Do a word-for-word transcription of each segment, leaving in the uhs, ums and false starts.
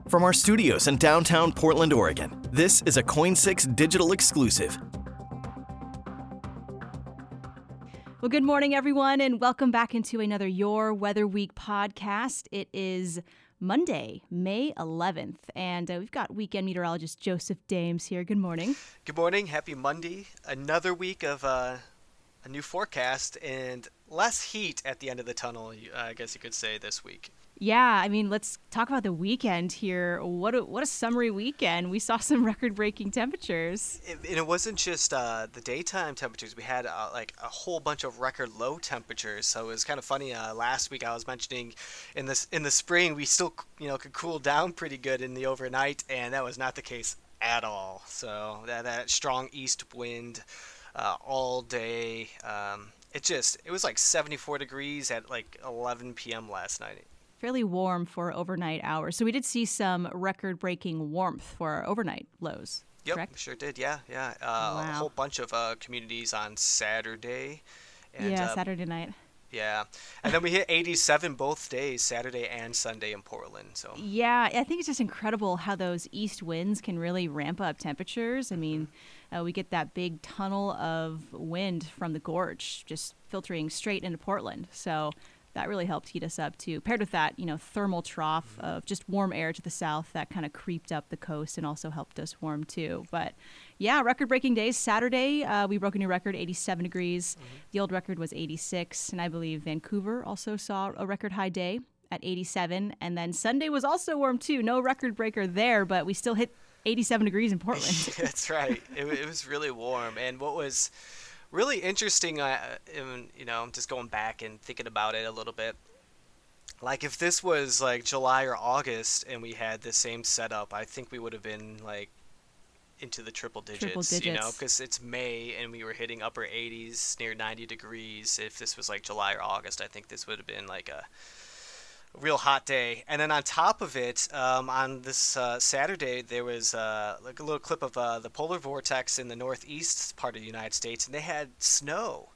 From our studios in downtown Portland, Oregon, this is a Coin six digital exclusive. Well, good morning, everyone, and welcome back into another Your Weather Week podcast. It is Monday, May eleventh, and uh, we've got weekend meteorologist Joseph Dames here. Good morning. Good morning. Happy Monday. Another week of uh, a new forecast and less heat at the end of the tunnel, I guess you could say, this week. Yeah, I mean, let's talk about the weekend here. What a, what a summery weekend. We saw some record-breaking temperatures. It, and it wasn't just uh, the daytime temperatures. We had uh, like a whole bunch of record low temperatures. So it was kind of funny. Uh, last week I was mentioning in this in the spring we still you know could cool down pretty good in the overnight, and that was not the case at all. So that that strong east wind uh, all day. Um, it just it was like seventy-four degrees at like eleven p.m. last night. Fairly warm for overnight hours. So we did see some record-breaking warmth for our overnight lows, Yep, correct? Sure did, yeah, yeah. Uh, Wow. A whole bunch of uh, communities on Saturday. And, yeah, uh, Saturday night. Yeah, and then we hit eighty-seven both days, Saturday and Sunday in Portland. So Yeah, I think it's just incredible how those east winds can really ramp up temperatures. I mean, uh, we get that big tunnel of wind from the gorge just filtering straight into Portland. So that really helped heat us up too. Paired with that, you know, thermal trough of just warm air to the south that kind of creeped up the coast and also helped us warm too. But yeah, record-breaking days. Saturday, uh, we broke a new record, eighty-seven degrees. Mm-hmm. The old record was eighty-six, and I believe Vancouver also saw a record high day at eighty-seven. And then Sunday was also warm too. No record breaker there, but we still hit eighty-seven degrees in Portland. That's right. It, it was really warm, and what was really interesting, uh, in, you know, just going back and thinking about it a little bit. Like, if this was like July or August and we had the same setup, I think we would have been like into the triple digits, triple digits. you know, because it's May and we were hitting upper eighties, near ninety degrees. If this was like July or August, I think this would have been like a real hot day. And then on top of it, um, on this uh, Saturday, there was uh, like a little clip of uh, the polar vortex in the northeast part of the United States, and they had snow.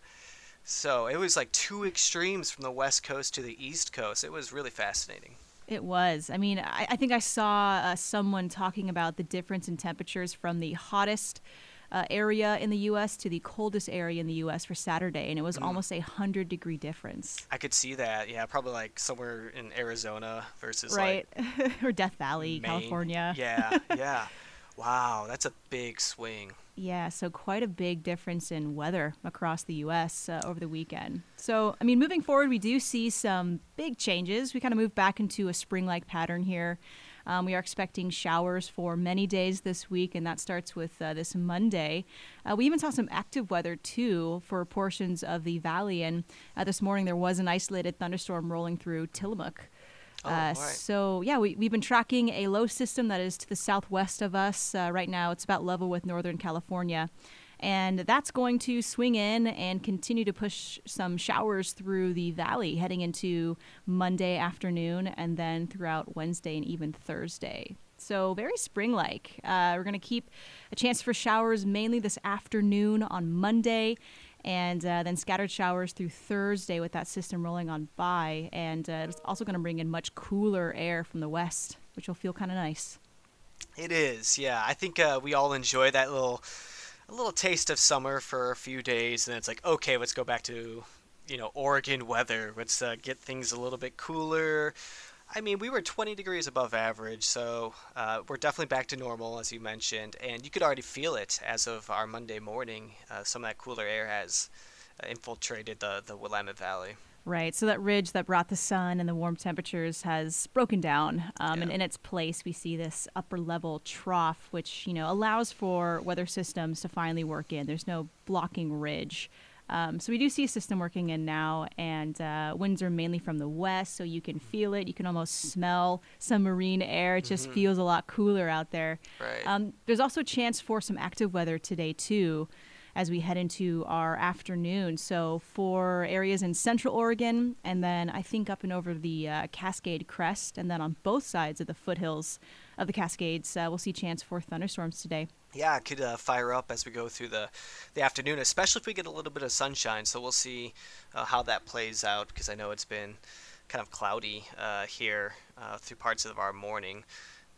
So it was like two extremes from the west coast to the east coast. It was really fascinating. It was. I mean, I, I think I saw uh, someone talking about the difference in temperatures from the hottest Uh, area in the U S to the coldest area in the U S for Saturday, and it was mm. almost a hundred degree difference. I could see that. Yeah, probably like somewhere in Arizona versus right. like or Death Valley, Maine. California. Yeah, yeah. Wow, that's a big swing. Yeah, so quite a big difference in weather across the U S uh, over the weekend. So, I mean, moving forward, we do see some big changes. We kind of move back into a spring-like pattern here. Um, we are expecting showers for many days this week, and that starts with uh, this Monday. Uh, we even saw some active weather, too, for portions of the valley. And uh, this morning, there was an isolated thunderstorm rolling through Tillamook. Oh, uh, right. So, yeah, we, we've been tracking a low system that is to the southwest of us. Uh, right now, it's about level with Northern California. And that's going to swing in and continue to push some showers through the valley heading into Monday afternoon and then throughout Wednesday and even Thursday. So very spring-like. Uh, we're going to keep a chance for showers mainly this afternoon on Monday, and uh, then scattered showers through Thursday with that system rolling on by. And uh, it's also going to bring in much cooler air from the west, which will feel kind of nice. It is, yeah. I think uh, we all enjoy that little... a little taste of summer for a few days, and then it's like, okay, let's go back to, you know, Oregon weather. Let's uh, get things a little bit cooler. I mean, we were twenty degrees above average, so uh, we're definitely back to normal, as you mentioned, and you could already feel it as of our Monday morning. Uh, some of that cooler air has uh, infiltrated the, the Willamette Valley. Right. So that ridge that brought the sun and the warm temperatures has broken down. Um, yeah. And in its place, we see this upper level trough, which, you know, allows for weather systems to finally work in. There's no blocking ridge. Um, so we do see a system working in now, and uh, winds are mainly from the west, so you can feel it. You can almost smell some marine air. It just mm-hmm. feels a lot cooler out there. Right. Um, there's also a chance for some active weather today, too, as we head into our afternoon. So for areas in central Oregon, and then I think up and over the uh, Cascade Crest, and then on both sides of the foothills of the Cascades, uh, we'll see a chance for thunderstorms today. Yeah, it could uh, fire up as we go through the, the afternoon, especially if we get a little bit of sunshine. So we'll see uh, how that plays out, because I know it's been kind of cloudy uh, here uh, through parts of our morning.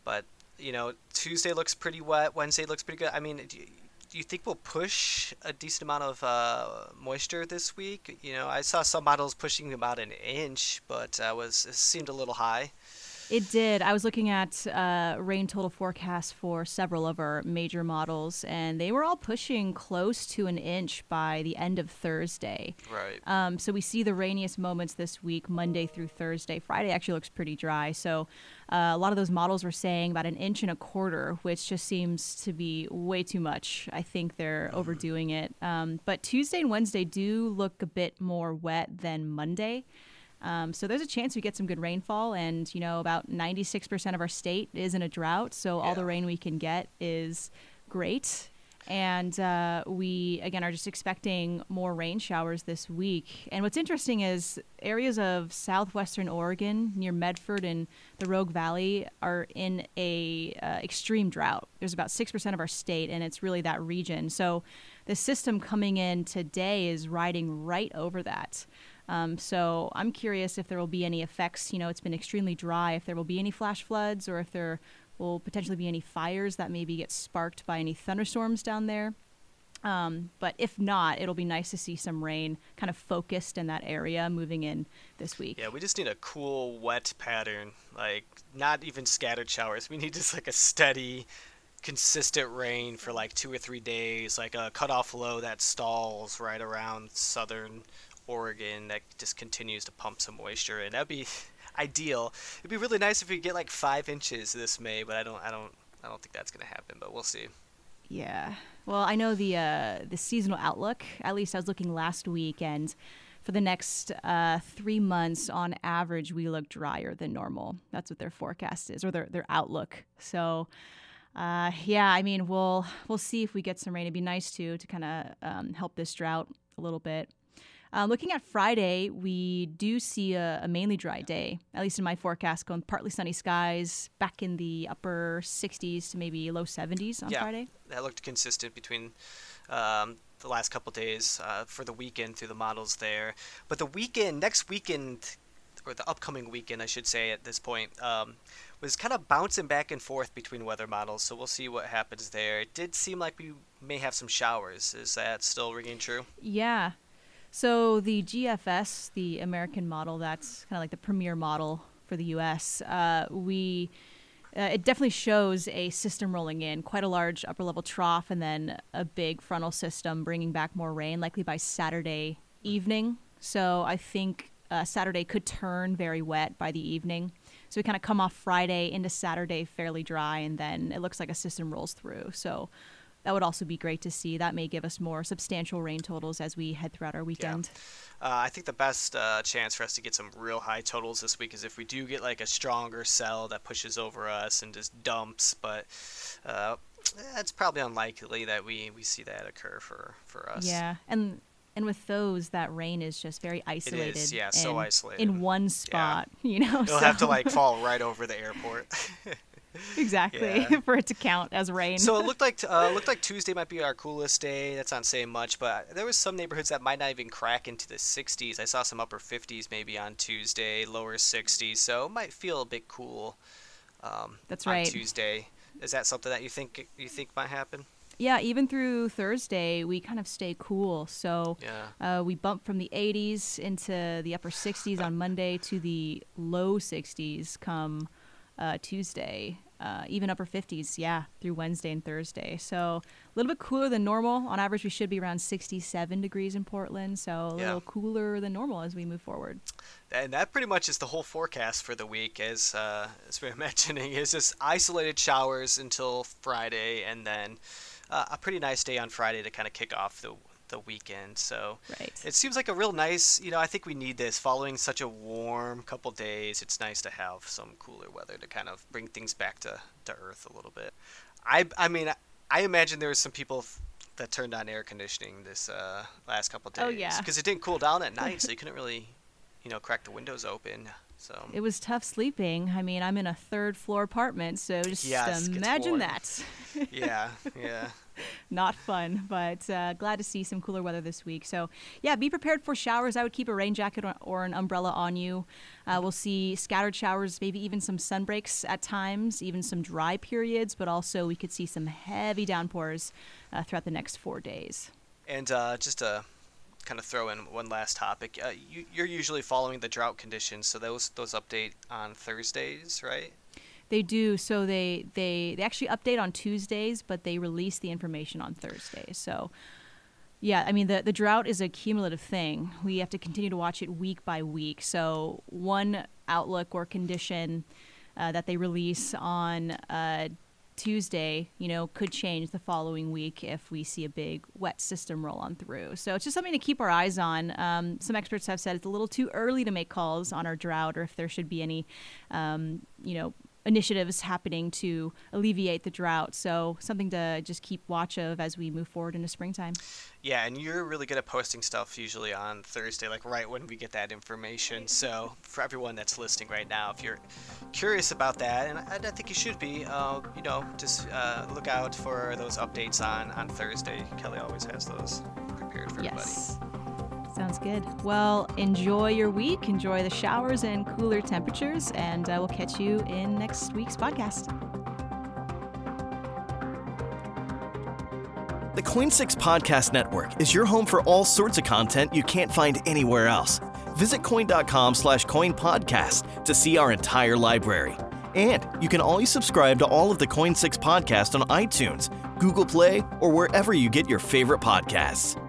But, you know, Tuesday looks pretty wet. Wednesday looks pretty good. I mean, do you, do you think we'll push a decent amount of uh, moisture this week? You know, I saw some models pushing about an inch, but uh, was it seemed a little high. It did. I was looking at uh, rain total forecasts for several of our major models, and they were all pushing close to an inch by the end of Thursday. Right. Um, so we see the rainiest moments this week, Monday through Thursday. Friday actually looks pretty dry. So uh, a lot of those models were saying about an inch and a quarter, which just seems to be way too much. I think they're mm-hmm. overdoing it. Um, but Tuesday and Wednesday do look a bit more wet than Monday. Um, so there's a chance we get some good rainfall, and, you know, about ninety-six percent of our state is in a drought, so all yeah. the rain we can get is great. And uh, we, again, are just expecting more rain showers this week. And what's interesting is areas of southwestern Oregon near Medford and the Rogue Valley are in a uh, extreme drought. There's about six percent of our state, and it's really that region. So the system coming in today is riding right over that. Um, so I'm curious if there will be any effects. You know, it's been extremely dry, if there will be any flash floods or if there will potentially be any fires that maybe get sparked by any thunderstorms down there. Um, but if not, it'll be nice to see some rain kind of focused in that area moving in this week. Yeah, we just need a cool, wet pattern, like not even scattered showers. We need just like a steady, consistent rain for like two or three days, like a cutoff low that stalls right around southern Oregon that just continues to pump some moisture, and that'd be ideal. It'd be really nice if we get like five inches this May, but I don't, I don't, I don't think that's gonna happen. But we'll see. Yeah. Well, I know the uh, the seasonal outlook. At least I was looking last week, and for the next uh, three months, on average, we look drier than normal. That's what their forecast is, or their their outlook. So. Uh, yeah, I mean, we'll we'll see if we get some rain. It'd be nice to to kind of um, help this drought a little bit. Uh, looking at Friday, we do see a, a mainly dry day, at least in my forecast, going partly sunny skies, back in the upper sixties to maybe low seventies on yeah, Friday. That looked consistent between um, the last couple days uh, for the weekend through the models there. But the weekend, next weekend, or the upcoming weekend, I should say at this point, um, was kind of bouncing back and forth between weather models, so we'll see what happens there. It did seem like we may have some showers. Is that still ringing true? Yeah. So the G F S, the American model, that's kind of like the premier model for the U S, uh, we uh, it definitely shows a system rolling in, quite a large upper-level trough, and then a big frontal system bringing back more rain, likely by Saturday evening. So I think uh, Saturday could turn very wet by the evening. So we kind of come off Friday into Saturday fairly dry, and then it looks like a system rolls through. So that would also be great to see. That may give us more substantial rain totals as we head throughout our weekend. Yeah. Uh, I think the best uh, chance for us to get some real high totals this week is if we do get like a stronger cell that pushes over us and just dumps. But uh, it's probably unlikely that we, we see that occur for, for us. Yeah, and and with those, that rain is just very isolated. It is, yeah, so isolated. In one spot, yeah. you know. It'll so. have to like fall right over the airport. Exactly, yeah. for it to count as rain. So it looked like uh, looked like Tuesday might be our coolest day. That's not saying much, but there was some neighborhoods that might not even crack into the sixties. I saw some upper fifties maybe on Tuesday, lower sixties, so it might feel a bit cool. Um, That's on right. Tuesday, is that something that you think you think might happen? Yeah, even through Thursday, we kind of stay cool. So yeah. uh, we bump from the eighties into the upper sixties on Monday to the low sixties come uh, Tuesday. Uh, even upper fifties, yeah, through Wednesday and Thursday. So a little bit cooler than normal. On average, we should be around sixty-seven degrees in Portland, so a yeah. little cooler than normal as we move forward. And that pretty much is the whole forecast for the week, as uh, as we were mentioning, is just isolated showers until Friday, and then uh, a pretty nice day on Friday to kind of kick off the the weekend. So right. It seems like a real nice, you know, I think we need this following such a warm couple days. It's nice to have some cooler weather to kind of bring things back to, to earth a little bit. I I mean, I imagine there was some people that turned on air conditioning this uh, last couple days. Oh, yeah. Because it didn't cool down at night, so you couldn't really, you know, crack the windows open. So it was tough sleeping. I mean, I'm in a third floor apartment, so just yes, imagine warm. that. yeah, yeah. Not fun, but uh, glad to see some cooler weather this week. So, yeah, be prepared for showers. I would keep a rain jacket or, or an umbrella on you. Uh, we'll see scattered showers, maybe even some sun breaks at times, even some dry periods, but also we could see some heavy downpours uh, throughout the next four days. And uh, just to kind of throw in one last topic, uh, you, you're usually following the drought conditions, so those those update on Thursdays, right? They do. So they, they, they actually update on Tuesdays, but they release the information on Thursdays. So, yeah, I mean, the, the drought is a cumulative thing. We have to continue to watch it week by week. So one outlook or condition uh, that they release on uh, Tuesday, you know, could change the following week if we see a big wet system roll on through. So it's just something to keep our eyes on. Um, some experts have said it's a little too early to make calls on our drought or if there should be any, um, you know, initiatives happening to alleviate the drought. So something to just keep watch of as we move forward into springtime. Yeah, and you're really good at posting stuff usually on Thursday, like right when we get that information. So for everyone that's listening right now, if you're curious about that, and I, I think you should be, uh, you know, just uh, look out for those updates on, on Thursday. Kelly always has those prepared for yes. everybody. Sounds good. Well, enjoy your week. Enjoy the showers and cooler temperatures, and uh, we'll catch you in next week's podcast. The Coin six Podcast Network is your home for all sorts of content you can't find anywhere else. Visit coin.com slash coin podcast to see our entire library. And you can always subscribe to all of the Coin six podcasts on iTunes, Google Play, or wherever you get your favorite podcasts.